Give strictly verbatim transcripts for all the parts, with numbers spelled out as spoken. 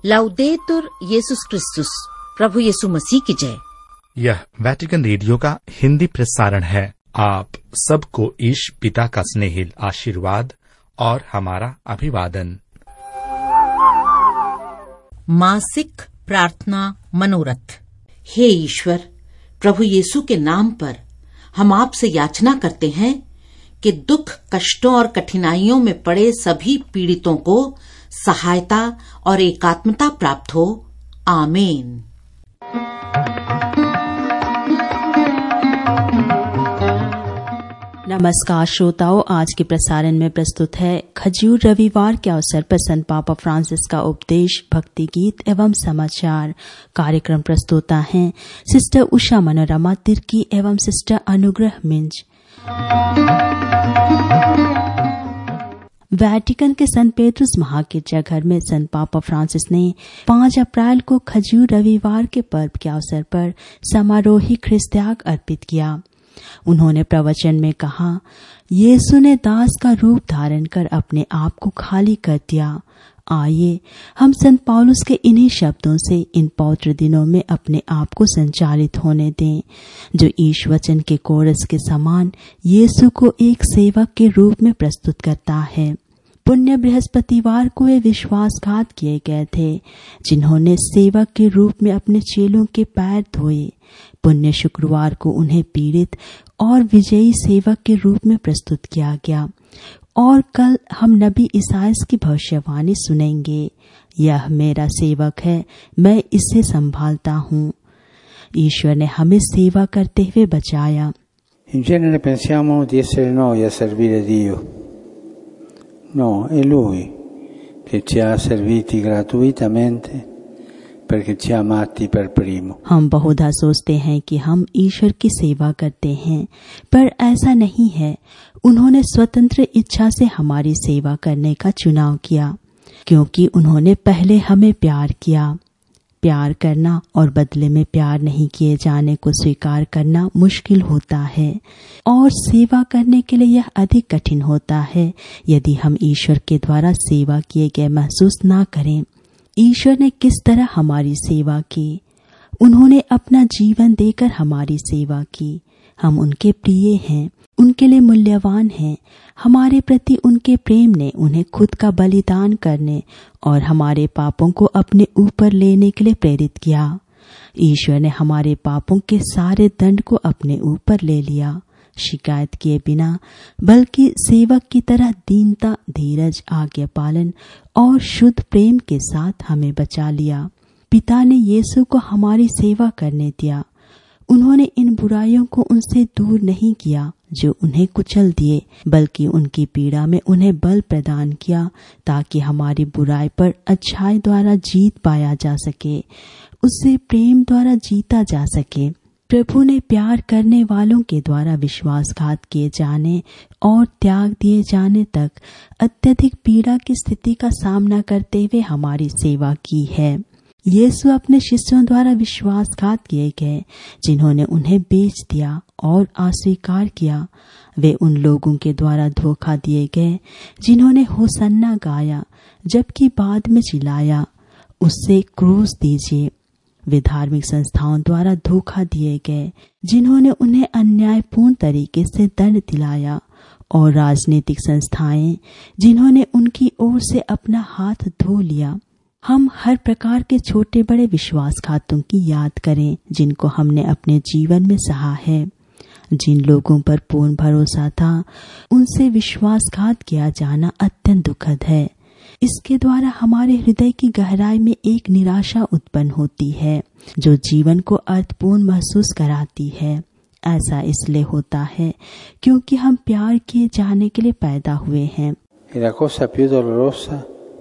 लाउदेतुर येसुस क्रिस्तुस, प्रभु यीशु मसीह की जय। यह वेटिकन रेडियो का हिंदी प्रसारण है। आप सबको ईश पिता का स्नेहिल आशीर्वाद और हमारा अभिवादन। मासिक प्रार्थना मनोरथ। हे ईश्वर, प्रभु यीशु के नाम पर हम आपसे याचना करते हैं कि दुख, कष्टों और कठिनाइयों में पड़े सभी पीड़ितों को सहायता और एकात्मता प्राप्त हो। आमीन। नमस्कार श्रोताओं, आज के प्रसारण में प्रस्तुत है खजूर रविवार के अवसर पर संत पापा फ्रांसिस का उपदेश, भक्ति गीत एवं समाचार। कार्यक्रम प्रस्तुता हैं सिस्टर उषा मनोरमा तिर्की एवं सिस्टर अनुग्रह मिंज। वेटिकन के संत पेट्रुस महागिरजाघर में संत पापा फ्रांसिस ने पाँच अप्रैल को खजूर रविवार के पर्व के अवसर पर समारोही ख्रिस्त त्याग अर्पित किया। उन्होंने प्रवचन में कहा, यीशु ने दास का रूप धारण कर अपने आप को खाली कर दिया। आइए हम संत पौलुस के इन्हीं शब्दों से इन पवित्र दिनों में अपने आप को संचालित होने दें, जो ईश वचन के कोरस के समान यीशु को एक सेवक के रूप में प्रस्तुत करता है। पुण्य बृहस्पतिवार को वे विश्वासघात किए गए थे, जिन्होंने सेवक के रूप में अपने चेलों के पैर धोए। पुण्य शुक्रवार को उन्हें पीड़ित और विजयी सेवक के रूप में प्रस्तुत किया गया। और कल हम नबी ईसायास की भविष्यवाणी सुनेंगे, यह मेरा सेवक है, मैं इसे संभालता हूँ। ईश्वर ने हमें सेवा करते हुए बचाया। In genere pensiamo di essere noi a servire Dio. No, è Lui che ci ha serviti gratuitamente perché ci ha amati per primo. हम बहुधा सोचते हैं कि हम ईश्वर की सेवा करते हैं, पर ऐसा नहीं है। उन्होंने स्वतंत्र इच्छा से हमारी सेवा करने का चुनाव किया, क्योंकि उन्होंने पहले हमें प्यार किया। प्यार करना और बदले में प्यार नहीं किए जाने को स्वीकार करना मुश्किल होता है, और सेवा करने के लिए यह अधिक कठिन होता है यदि हम ईश्वर के द्वारा सेवा किए गए महसूस ना करें। ईश्वर ने किस तरह हमारी सेवा की? उन्होंने अपना जीवन देकर हमारी सेवा की। हम उनके प्रिय हैं, उनके लिए मूल्यवान हैं। हमारे प्रति उनके प्रेम ने उन्हें खुद का बलिदान करने और हमारे पापों को अपने ऊपर लेने के लिए प्रेरित किया। ईश्वर ने हमारे पापों के सारे दंड को अपने ऊपर ले लिया, शिकायत किए बिना, बल्कि सेवक की तरह दीनता, धीरज, आज्ञा पालन और शुद्ध प्रेम के साथ हमें बचा लिया। पिता ने यीशु को हमारी सेवा करने दिया। उन्होंने इन बुराइयों को उनसे दूर नहीं किया जो उन्हें कुचल दिए, बल्कि उनकी पीड़ा में उन्हें बल प्रदान किया, ताकि हमारी बुराई पर अच्छाई द्वारा जीत पाया जा सके, उससे प्रेम द्वारा जीता जा सके। प्रभु ने प्यार करने वालों के द्वारा विश्वासघात किए जाने और त्याग दिए जाने तक अत्यधिक पीड़ा की स्थिति का सामना करते हुए हमारी सेवा की है। यीशु अपने शिष्यों द्वारा विश्वासघात किए गए, जिन्होंने उन्हें बेच दिया और अस्वीकार किया। वे उन लोगों के द्वारा धोखा दिए गए, जिन्होंने होसन्ना गाया जबकि बाद में चिल्लाया, उससे क्रूस दीजिए। वे धार्मिक संस्थाओं द्वारा धोखा दिए गए, जिन्होंने उन्हें अन्यायपूर्ण तरीके से दंड दिलाया, और राजनीतिक संस्थाएं, जिन्होंने उनकी ओर से अपना हाथ धो लिया। हम हर प्रकार के छोटे बड़े विश्वासघातों की याद करें, जिनको हमने अपने जीवन में सहा है। जिन लोगों पर पूर्ण भरोसा था, उनसे विश्वासघात किया जाना अत्यंत दुखद है। इसके द्वारा हमारे हृदय की गहराई में एक निराशा उत्पन्न होती है, जो जीवन को अर्थपूर्ण महसूस कराती है। ऐसा इसलिए होता है क्योंकि हम प्यार किए जाने के लिए पैदा हुए हैं। La cosa più dolorosa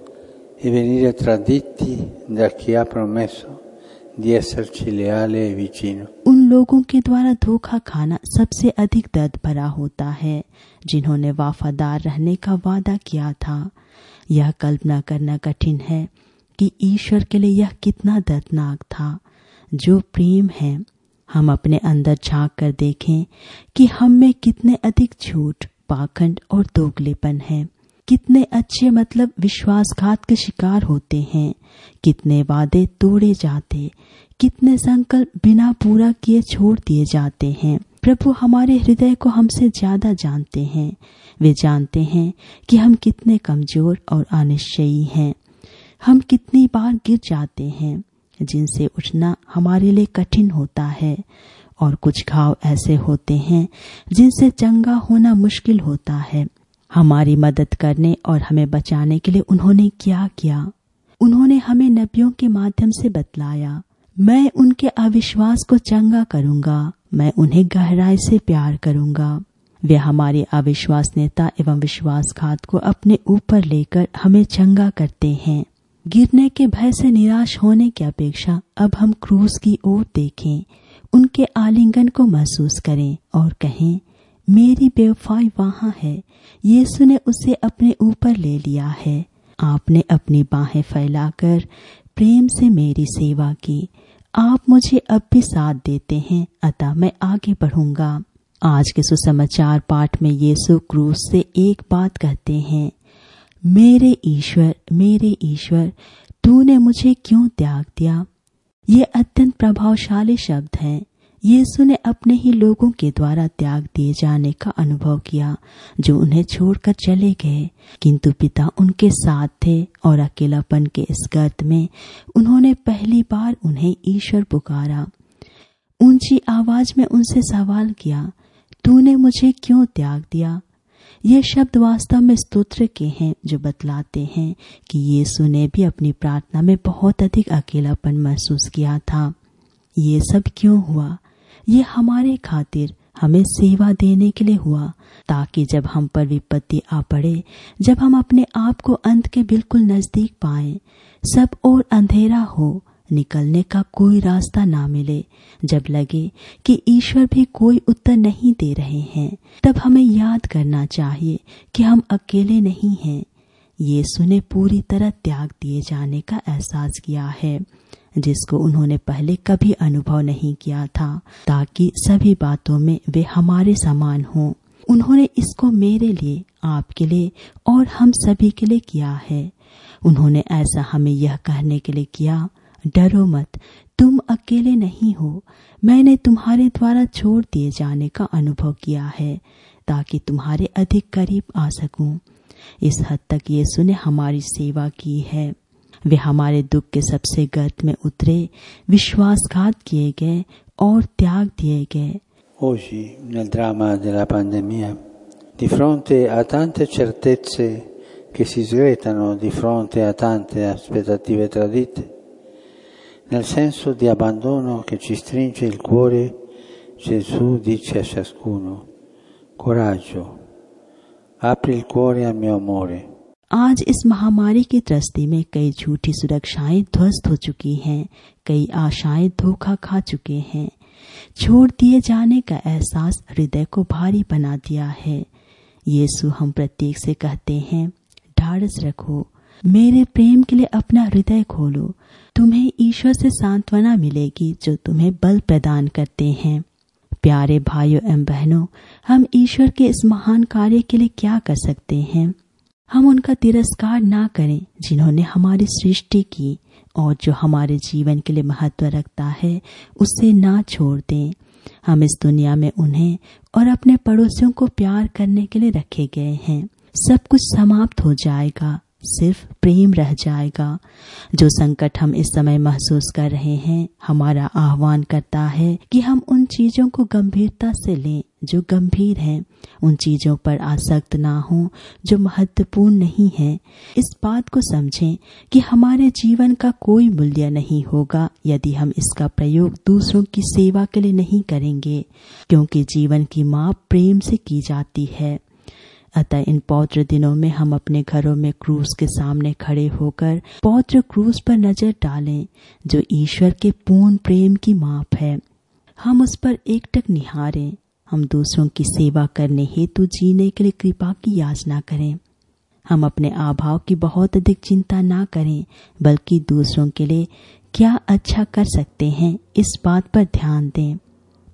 è venire traditi da chi ha promesso di esserci leale e vicino. उन लोगों के द्वारा धोखा खाना सबसे अधिक दर्द भरा होता है, जिन्होंने वफादार रहने का वादा किया था। यह कल्पना करना कठिन है कि ईश्वर के लिए यह कितना दर्दनाक था, जो प्रेम है। हम अपने अंदर झांक कर देखें कि हम में कितने अधिक झूठ, पाखंड और दोगलेपन है। कितने अच्छे मतलब विश्वासघात के शिकार होते हैं, कितने वादे तोड़े जाते, कितने संकल्प बिना पूरा किए छोड़ दिए जाते हैं। प्रभु हमारे हृदय को हमसे ज्यादा जानते हैं। वे जानते हैं कि हम कितने कमजोर और अनिश्चयी हैं। हम कितनी बार गिर जाते हैं जिनसे उठना हमारे लिए कठिन होता है, और कुछ घाव ऐसे होते हैं जिनसे चंगा होना मुश्किल होता है। हमारी मदद करने और हमें बचाने के लिए उन्होंने क्या किया? उन्होंने हमें नबियों के माध्यम से बतलाया, मैं उनके अविश्वास को चंगा करूंगा, मैं उन्हें गहराई से प्यार करूंगा। वे हमारे अविश्वास नेता एवं विश्वासघात को अपने ऊपर लेकर हमें चंगा करते हैं। गिरने के भय से निराश होने की अपेक्षा अब हम क्रूस की ओर देखें, उनके आलिंगन को महसूस करें और कहें, मेरी बेवफाई वहां है, यीशु ने उसे अपने ऊपर ले लिया है। आपने अपनी बाहें फैलाकर प्रेम से मेरी सेवा की। आप मुझे अब भी साथ देते हैं, अतः मैं आगे बढ़ूंगा। आज के सुसमाचार पाठ में यीशु क्रूस से एक बात कहते हैं, मेरे ईश्वर, मेरे ईश्वर, तूने मुझे क्यों त्याग दिया? ये अत्यंत प्रभावशाली शब्द हैं। यीशु ने अपने ही लोगों के द्वारा त्याग दिए जाने का अनुभव किया, जो उन्हें छोड़कर चले गए, किंतु पिता उनके साथ थे और अकेलापन के इस गर्त में उन्होंने पहली बार उन्हें ईश्वर पुकारा। ऊंची आवाज में उनसे सवाल किया, तूने मुझे क्यों त्याग दिया? ये शब्द वास्तव में स्तोत्र के हैं, जो बतलाते हैं कि यीशु ने भी अपनी प्रार्थना में बहुत अधिक अकेलापन महसूस किया था। ये सब क्यों हुआ? ये हमारे खातिर, हमें सेवा देने के लिए हुआ, ताकि जब हम पर विपत्ति आ पड़े, जब हम अपने आप को अंत के बिल्कुल नजदीक पाएं, सब और अंधेरा हो, निकलने का कोई रास्ता ना मिले, जब लगे कि ईश्वर भी कोई उत्तर नहीं दे रहे हैं, तब हमें याद करना चाहिए कि हम अकेले नहीं हैं। यीशु ने पूरी तरह त्याग दिए जाने का एहसास किया है, जिसको उन्होंने पहले कभी अनुभव नहीं किया था, ताकि सभी बातों में वे हमारे समान हों। उन्होंने इसको मेरे लिए, आपके लिए और हम सभी के लिए किया है। उन्होंने ऐसा हमें यह कहने के लिए किया, डरो मत, तुम अकेले नहीं हो, मैंने तुम्हारे द्वारा छोड़ दिए जाने का अनुभव किया है, ताकि तुम्हारे अधिक करीब आ सकूं। इस हद तक यीशु ने हमारी सेवा की है। वे हमारे दुख के सबसे गर्त में उतरे, विश्वासघात किए गए और त्याग दिए गए। Oggi, nel dramma della pandemia, di fronte a tante certezze che si sgretano di fronte a tante aspettative tradite, nel senso di abbandono che ci stringe il cuore, Gesù dice a ciascuno, coraggio, apri il cuore al mio amore. आज इस महामारी की त्रस्ती में कई झूठी सुरक्षाएं ध्वस्त हो चुकी हैं, कई आशाएं धोखा खा चुके हैं। छोड़ दिए जाने का एहसास हृदय को भारी बना दिया है। यीशु हम प्रत्येक से कहते हैं, ढाढ़स रखो, मेरे प्रेम के लिए अपना हृदय खोलो, तुम्हें ईश्वर से सांत्वना मिलेगी जो तुम्हें बल प्रदान करते हैं। प्यारे भाइयों एवं बहनों, हम ईश्वर के इस महान कार्य के लिए क्या कर सकते हैं? हम उनका तिरस्कार ना करें जिन्होंने हमारी सृष्टि की और जो हमारे जीवन के लिए महत्व रखता है, उससे ना छोड़ दें। हम इस दुनिया में उन्हें और अपने पड़ोसियों को प्यार करने के लिए रखे गए हैं। सब कुछ समाप्त हो जाएगा, सिर्फ प्रेम रह जाएगा। जो संकट हम इस समय महसूस कर रहे हैं, हमारा आह्वान करता है कि हम उन चीजों को गंभीरता से लें जो गंभीर हैं, उन चीजों पर आसक्त ना हों जो महत्वपूर्ण नहीं हैं। इस बात को समझें कि हमारे जीवन का कोई मूल्य नहीं होगा यदि हम इसका प्रयोग दूसरों की सेवा के लिए नहीं करेंगे, क्योंकि जीवन की माप प्रेम से की जाती है। अतः इन पवित्र दिनों में हम अपने घरों में क्रूस के सामने खड़े होकर पवित्र क्रूस पर नजर डालें, जो ईश्वर के पूर्ण प्रेम की माप है। हम उस पर एकटक निहारें। हम दूसरों की सेवा करने हेतु जीने के लिए कृपा की याचना करें। हम अपने अभाव की बहुत अधिक चिंता ना करें, बल्कि दूसरों के लिए क्या अच्छा कर सकते हैं, इस बात पर ध्यान दें।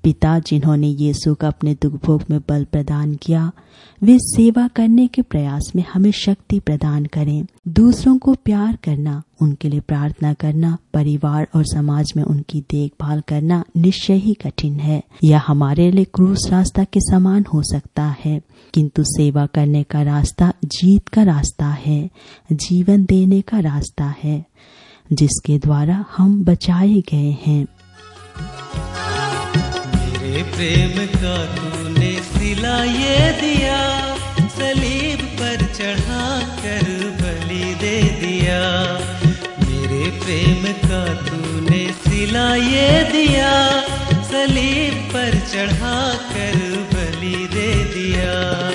पिता जिन्होंने यीशु का अपने दुख भोग में बल प्रदान किया, वे सेवा करने के प्रयास में हमें शक्ति प्रदान करें। दूसरों को प्यार करना, उनके लिए प्रार्थना करना, परिवार और समाज में उनकी देखभाल करना निश्चय ही कठिन है। यह हमारे लिए क्रूस रास्ता के समान हो सकता है, किंतु सेवा करने का रास्ता जीत का रास्ता है, जीवन देने का रास्ता है, जिसके द्वारा हम बचाए गए हैं। मेरे प्रेम का तूने सिला ये दिया, सलीब पर चढ़ा कर बलि दे दिया। मेरे प्रेम का तूने सिला ये दिया, सलीब पर चढ़ा कर बलि दे दिया।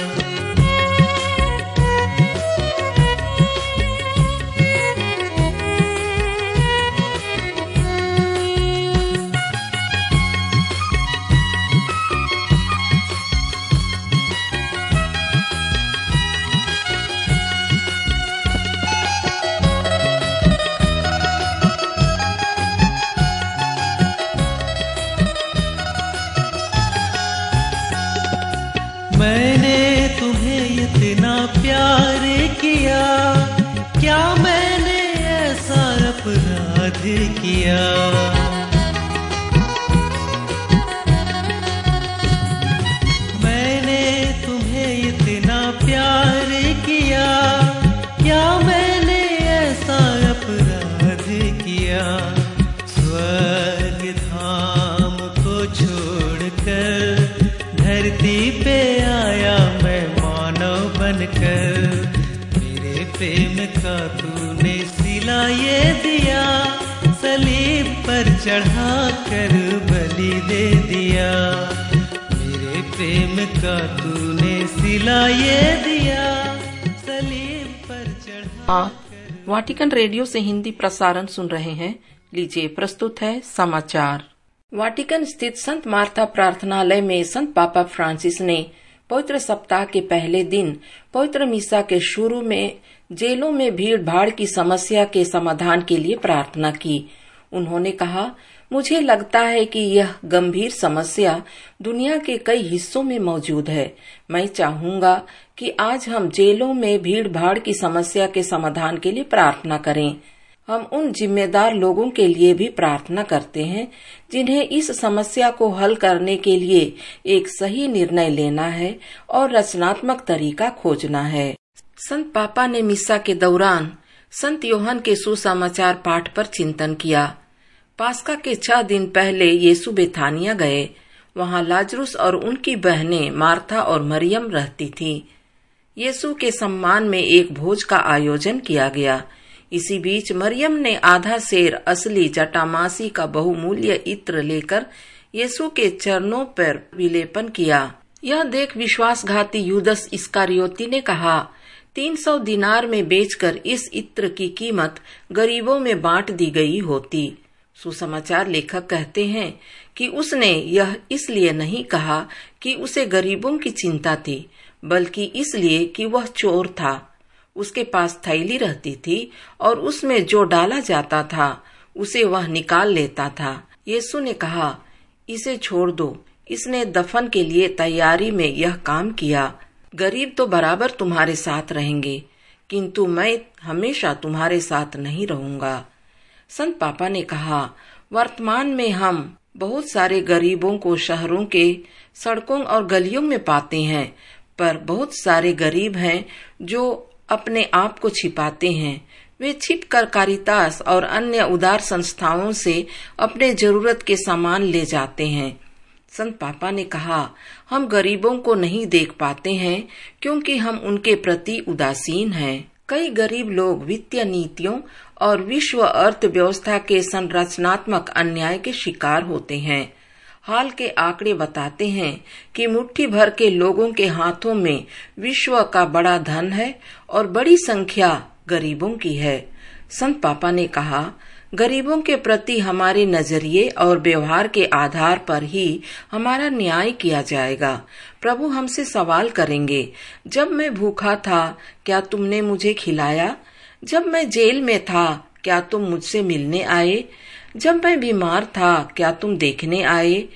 मैंने तुम्हें इतना प्यार किया, क्या मैंने ऐसा अपराध किया। मैंने तुम्हें इतना प्यार किया, क्या मैंने ऐसा अपराध किया। स्वर्ग धाम को छोड़कर धरती पे आया मैं मानव बनकर। मेरे प्रेम का तूने सिला ये दिया, सलीब पर चढ़ा कर बलि दे दिया। मेरे प्रेम का तूने सिला ये दिया, सलीब पर चढ़ा। आप वाटिकन रेडियो से हिंदी प्रसारण सुन रहे हैं। लीजिए प्रस्तुत है समाचार। वाटिकन स्थित संत मार्था प्रार्थनालय में संत पापा फ्रांसिस ने पवित्र सप्ताह के पहले दिन पवित्र मिसा के शुरू में जेलों में भीड़ भाड़ की समस्या के समाधान के लिए प्रार्थना की। उन्होंने कहा, मुझे लगता है कि यह गंभीर समस्या दुनिया के कई हिस्सों में मौजूद है। मैं चाहूंगा कि आज हम जेलों में भीड़ भाड़ की समस्या के समाधान के लिए प्रार्थना करें। हम उन जिम्मेदार लोगों के लिए भी प्रार्थना करते हैं जिन्हें इस समस्या को हल करने के लिए एक सही निर्णय लेना है और रचनात्मक तरीका खोजना है। संत पापा ने मिसा के दौरान संत योहन के सुसमाचार पाठ पर चिंतन किया। पास्का के छह दिन पहले यीशु बेथानिया गए। वहां लाजरुस और उनकी बहनें मार्था और मरियम रहती थीं। यीशु के सम्मान में एक भोज का आयोजन किया गया। इसी बीच मरियम ने आधा सेर असली जटामासी का बहुमूल्य इत्र लेकर यीशु के चरणों पर विलेपन किया। यह देख विश्वासघाती यूदस इस्कारियोती ने कहा, तीन सौ दिनार में बेचकर इस इत्र की कीमत गरीबों में बांट दी गई होती। सुसमाचार लेखक कहते हैं कि उसने यह इसलिए नहीं कहा कि उसे गरीबों की चिंता थी, बल्कि इसलिए कि वह चोर था। उसके पास थैली रहती थी और उसमें जो डाला जाता था उसे वह निकाल लेता था। यीशु ने कहा, इसे छोड़ दो, इसने दफन के लिए तैयारी में यह काम किया। गरीब तो बराबर तुम्हारे साथ रहेंगे, किंतु मैं हमेशा तुम्हारे साथ नहीं रहूंगा। संत पापा ने कहा, वर्तमान में हम बहुत सारे गरीबों को शहरों के सड़कों और गलियों में पाते हैं, पर बहुत सारे गरीब हैं जो अपने आप को छिपाते हैं। वे छिपकर कारितास और अन्य उदार संस्थाओं से अपने जरूरत के सामान ले जाते हैं। संत पापा ने कहा, हम गरीबों को नहीं देख पाते हैं क्योंकि हम उनके प्रति उदासीन हैं। कई गरीब लोग वित्तीय नीतियों और विश्व अर्थव्यवस्था के संरचनात्मक अन्याय के शिकार होते हैं। हाल के आंकड़े बताते हैं कि मुट्ठी भर के लोगों के हाथों में विश्व का बड़ा धन है और बड़ी संख्या गरीबों की है। संत पापा ने कहा, गरीबों के प्रति हमारे नजरिए और व्यवहार के आधार पर ही हमारा न्याय किया जाएगा। प्रभु हमसे सवाल करेंगे, जब मैं भूखा था क्या तुमने मुझे खिलाया? जब मैं जेल में था क्या तुम मुझसे मिलने आए? जब मैं बीमार था क्या तुम देखने आए?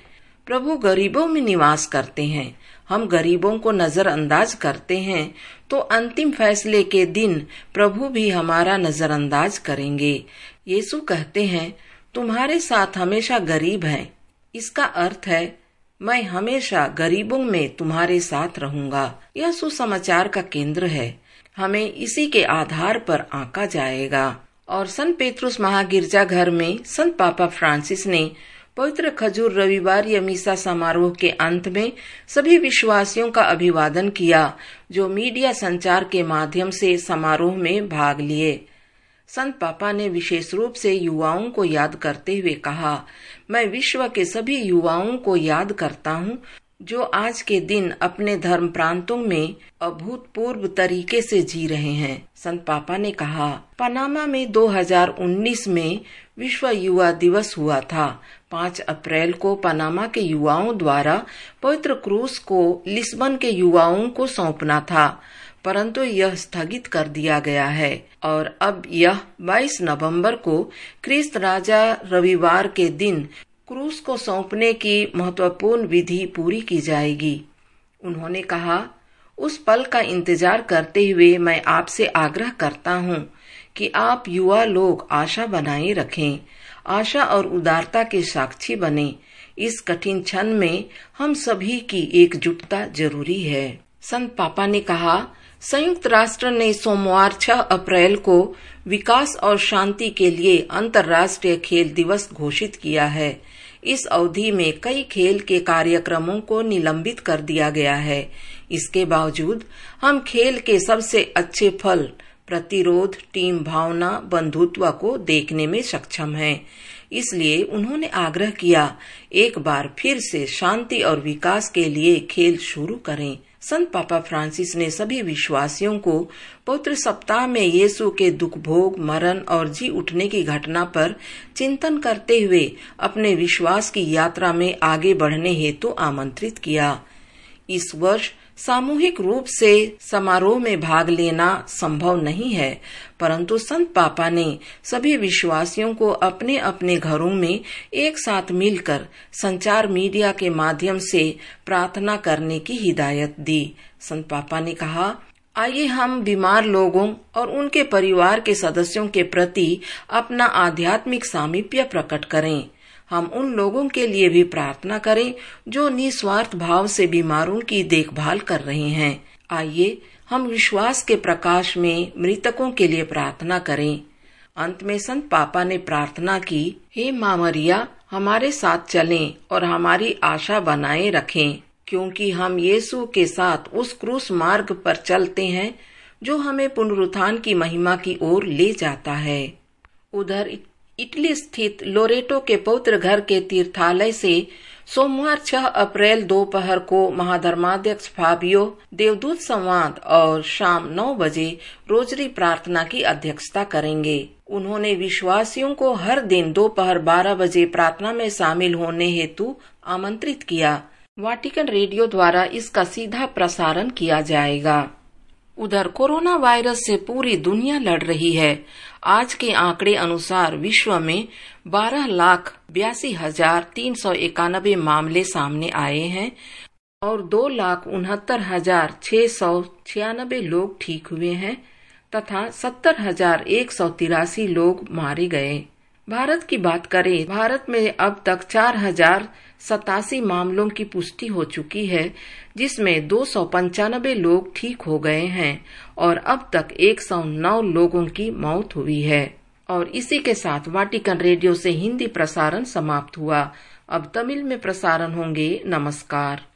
प्रभु गरीबों में निवास करते हैं। हम गरीबों को नजरअंदाज करते हैं तो अंतिम फैसले के दिन प्रभु भी हमारा नजरअंदाज करेंगे। यीशु कहते हैं, तुम्हारे साथ हमेशा गरीब हैं। इसका अर्थ है मैं हमेशा गरीबों में तुम्हारे साथ रहूंगा। यह सुसमाचार का केंद्र है। हमें इसी के आधार पर आंका जाएगा। और संत पेत्रुस महागिरजाघर में संत पापा फ्रांसिस ने पवित्र खजूर रविवार या मीसा समारोह के अंत में सभी विश्वासियों का अभिवादन किया जो मीडिया संचार के माध्यम से समारोह में भाग लिए। संत पापा ने विशेष रूप से युवाओं को याद करते हुए कहा, मैं विश्व के सभी युवाओं को याद करता हूँ जो आज के दिन अपने धर्म प्रांतों में अभूतपूर्व तरीके से जी रहे हैं। संत पापा ने कहा, पनामा में दो हज़ार उन्नीस में विश्व युवा दिवस हुआ था। पाँच अप्रैल को पनामा के युवाओं द्वारा पवित्र क्रूस को लिस्बन के युवाओं को सौंपना था, परंतु यह स्थगित कर दिया गया है और अब यह बाईस नवंबर को क्रिस्त राजा रविवार के दिन क्रूस को सौंपने की महत्वपूर्ण विधि पूरी की जाएगी। उन्होंने कहा, उस पल का इंतजार करते हुए मैं आपसे आग्रह करता हूँ कि आप युवा लोग आशा बनाए रखें, आशा और उदारता के साक्षी बने। इस कठिन क्षण में हम सभी की एकजुटता जरूरी है। संत पापा ने कहा, संयुक्त राष्ट्र ने सोमवार छह अप्रैल को विकास और शांति के लिए अंतर्राष्ट्रीय खेल दिवस घोषित किया है। इस अवधि में कई खेल के कार्यक्रमों को निलंबित कर दिया गया है। इसके बावजूद हम खेल के सबसे अच्छे फल प्रतिरोध, टीम भावना, बंधुत्व को देखने में सक्षम हैं। इसलिए उन्होंने आग्रह किया, एक बार फिर से शांति और विकास के लिए खेल शुरू करें। संत पापा फ्रांसिस ने सभी विश्वासियों को पवित्र सप्ताह में यीशु के दुख भोग, मरण और जी उठने की घटना पर चिंतन करते हुए अपने विश्वास की यात्रा में आगे बढ़ने हेतु आमंत्रित किया। इस वर्ष सामूहिक रूप से समारोह में भाग लेना संभव नहीं है, परंतु संत पापा ने सभी विश्वासियों को अपने अपने घरों में एक साथ मिलकर संचार मीडिया के माध्यम से प्रार्थना करने की हिदायत दी। संत पापा ने कहा, आइए हम बीमार लोगों और उनके परिवार के सदस्यों के प्रति अपना आध्यात्मिक सामीप्य प्रकट करें। हम उन लोगों के लिए भी प्रार्थना करें जो निस्वार्थ भाव से बीमारों की देखभाल कर रहे हैं। आइए हम विश्वास के प्रकाश में मृतकों के लिए प्रार्थना करें। अंत में संत पापा ने प्रार्थना की, हे माँ मरिया, हमारे साथ चलें और हमारी आशा बनाए रखें, क्योंकि हम यीशु के साथ उस क्रूस मार्ग पर चलते हैं जो हमें पुनरुत्थान की महिमा की ओर ले जाता है। उधर इटली स्थित लोरेटो के पवित्र घर के तीर्थालय से सोमवार छह अप्रैल दोपहर को महाधर्माध्यक्ष फाबियो देवदूत संवाद और शाम नौ बजे रोजरी प्रार्थना की अध्यक्षता करेंगे। उन्होंने विश्वासियों को हर दिन दोपहर बारह बजे प्रार्थना में शामिल होने हेतु आमंत्रित किया। वाटिकन रेडियो द्वारा इसका सीधा प्रसारण किया जाएगा। उधर कोरोना वायरस से पूरी दुनिया लड़ रही है। आज के आंकड़े अनुसार विश्व में बारह लाख बयासी हजार तीन सौ इक्यानबे मामले सामने आए हैं और दो लाख उनहत्तर हजार छह सौ छियानबे लोग ठीक हुए हैं तथा सत्तर हजार एक सौ तिरासी लोग मारे गए। भारत की बात करें, भारत में अब तक चार हजार सतासी मामलों की पुष्टि हो चुकी है, जिसमें दो सौ पंचानबे लोग ठीक हो गए हैं और अब तक एक सौ नौ लोगों की मौत हुई है। और इसी के साथ वाटिकन रेडियो से हिंदी प्रसारण समाप्त हुआ। अब तमिल में प्रसारण होंगे। नमस्कार।